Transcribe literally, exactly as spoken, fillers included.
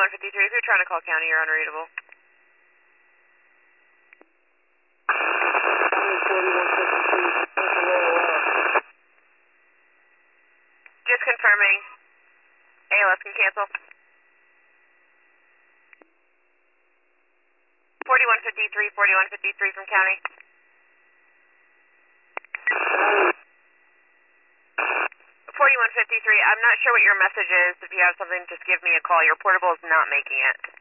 forty-one fifty-three, if you're trying to call county, you're unreadable. Just confirming. A L S can cancel. forty-one fifty-three, forty-one fifty-three from county. forty-one fifty-three, I'm not sure what your message is. If you have something, just give me a call. Your portable is not making it.